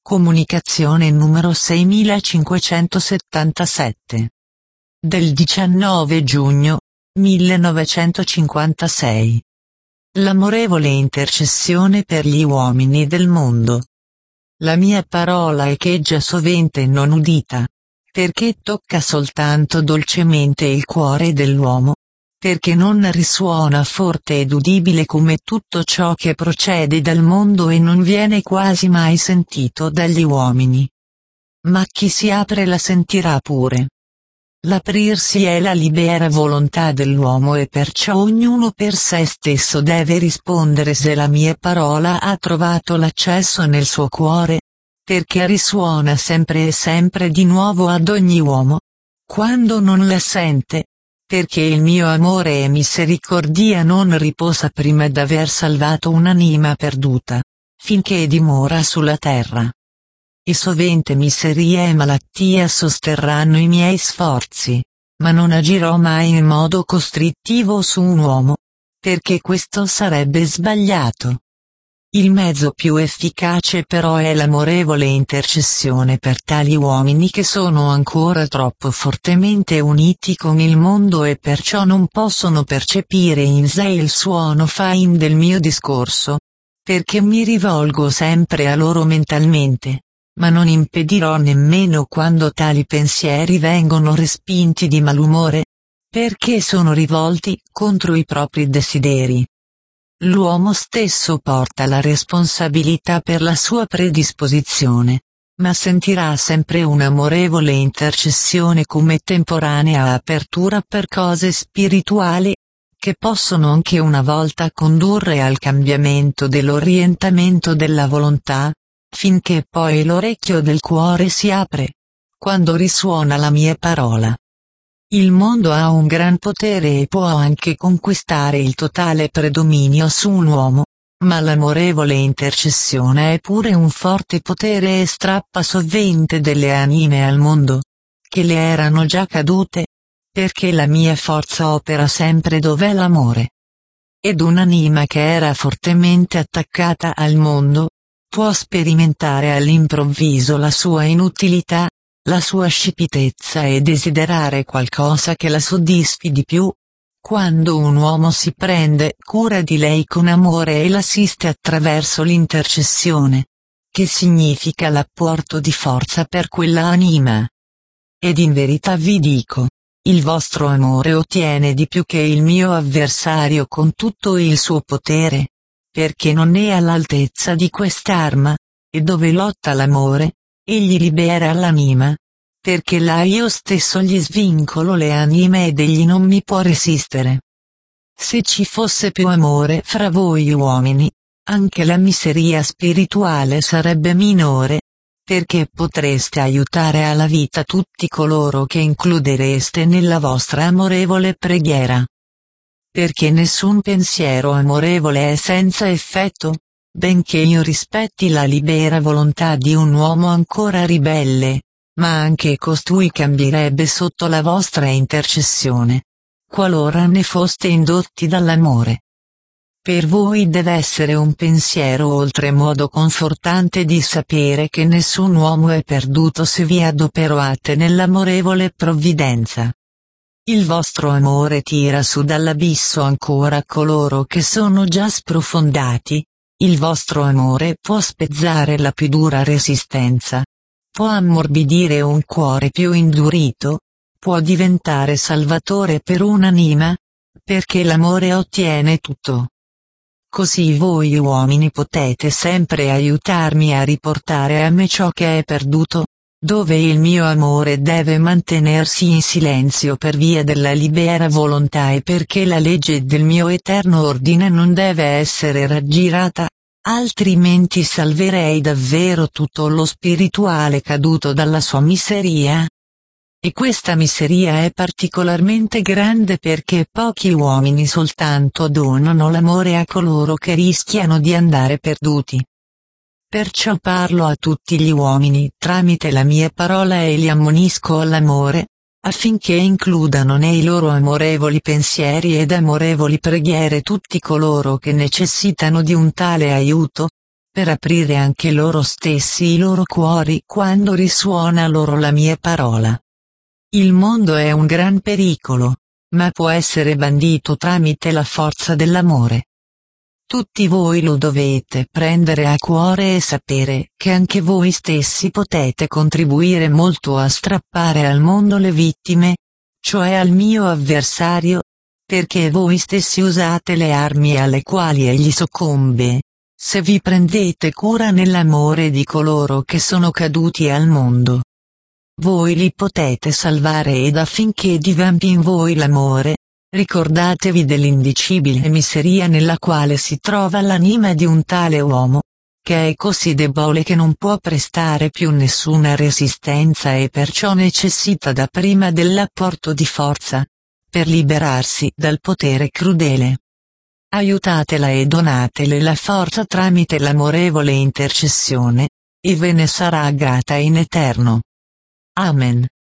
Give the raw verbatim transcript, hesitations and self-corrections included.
Comunicazione numero seimilacinquecentosettantasette. Del diciannove giugno millenovecentocinquantasei. L'amorevole intercessione per gli uomini del mondo. La mia parola echeggia sovente non udita, perché tocca soltanto dolcemente il cuore dell'uomo, perché non risuona forte ed udibile come tutto ciò che procede dal mondo e non viene quasi mai sentito dagli uomini. Ma chi si apre la sentirà pure. L'aprirsi è la libera volontà dell'uomo e perciò ognuno per sé stesso deve rispondere se la mia parola ha trovato l'accesso nel suo cuore, perché risuona sempre e sempre di nuovo ad ogni uomo. Quando non la sente, perché il mio amore e misericordia non riposa prima d'aver salvato un'anima perduta, finché dimora sulla terra. E sovente miseria e malattia sosterranno i miei sforzi, ma non agirò mai in modo costrittivo su un uomo, perché questo sarebbe sbagliato. Il mezzo più efficace però è l'amorevole intercessione per tali uomini che sono ancora troppo fortemente uniti con il mondo e perciò non possono percepire in sé il suono fine del mio discorso, perché mi rivolgo sempre a loro mentalmente, ma non impedirò nemmeno quando tali pensieri vengono respinti di malumore, perché sono rivolti contro i propri desideri. L'uomo stesso porta la responsabilità per la sua predisposizione, ma sentirà sempre un'amorevole intercessione come temporanea apertura per cose spirituali, che possono anche una volta condurre al cambiamento dell'orientamento della volontà, finché poi l'orecchio del cuore si apre, quando risuona la mia parola. Il mondo ha un gran potere e può anche conquistare il totale predominio su un uomo, ma l'amorevole intercessione è pure un forte potere e strappa sovente delle anime al mondo, che le erano già cadute, perché la mia forza opera sempre dov'è l'amore. Ed un'anima che era fortemente attaccata al mondo, può sperimentare all'improvviso la sua inutilità, la sua scipitezza e desiderare qualcosa che la soddisfi di più. Quando un uomo si prende cura di lei con amore e l'assiste attraverso l'intercessione, che significa l'apporto di forza per quella anima. Ed in verità vi dico, il vostro amore ottiene di più che il mio avversario con tutto il suo potere, perché non è all'altezza di quest'arma, e dove lotta l'amore, egli libera l'anima, perché là io stesso gli svincolo le anime ed egli non mi può resistere. Se ci fosse più amore fra voi uomini, anche la miseria spirituale sarebbe minore, perché potreste aiutare alla vita tutti coloro che includereste nella vostra amorevole preghiera. Perché nessun pensiero amorevole è senza effetto, benché io rispetti la libera volontà di un uomo ancora ribelle, ma anche costui cambierebbe sotto la vostra intercessione, qualora ne foste indotti dall'amore. Per voi deve essere un pensiero oltremodo confortante di sapere che nessun uomo è perduto se vi adoperate nell'amorevole provvidenza. Il vostro amore tira su dall'abisso ancora coloro che sono già sprofondati. Il vostro amore può spezzare la più dura resistenza, può ammorbidire un cuore più indurito, può diventare salvatore per un'anima, perché l'amore ottiene tutto. Così voi uomini potete sempre aiutarmi a riportare a me ciò che è perduto, dove il mio amore deve mantenersi in silenzio per via della libera volontà e perché la legge del mio eterno ordine non deve essere raggirata, altrimenti salverei davvero tutto lo spirituale caduto dalla sua miseria. E questa miseria è particolarmente grande perché pochi uomini soltanto donano l'amore a coloro che rischiano di andare perduti. Perciò parlo a tutti gli uomini tramite la mia parola e li ammonisco all'amore, affinché includano nei loro amorevoli pensieri ed amorevoli preghiere tutti coloro che necessitano di un tale aiuto, per aprire anche loro stessi i loro cuori quando risuona loro la mia parola. Il mondo è un gran pericolo, ma può essere bandito tramite la forza dell'amore. Tutti voi lo dovete prendere a cuore e sapere che anche voi stessi potete contribuire molto a strappare al mondo le vittime, cioè al mio avversario, perché voi stessi usate le armi alle quali egli soccombe. Se vi prendete cura nell'amore di coloro che sono caduti al mondo, voi li potete salvare, ed affinché divampi in voi l'amore, ricordatevi dell'indicibile miseria nella quale si trova l'anima di un tale uomo, che è così debole che non può prestare più nessuna resistenza e perciò necessita dapprima dell'apporto di forza, per liberarsi dal potere crudele. Aiutatela e donatele la forza tramite l'amorevole intercessione, e ve ne sarà grata in eterno. Amen.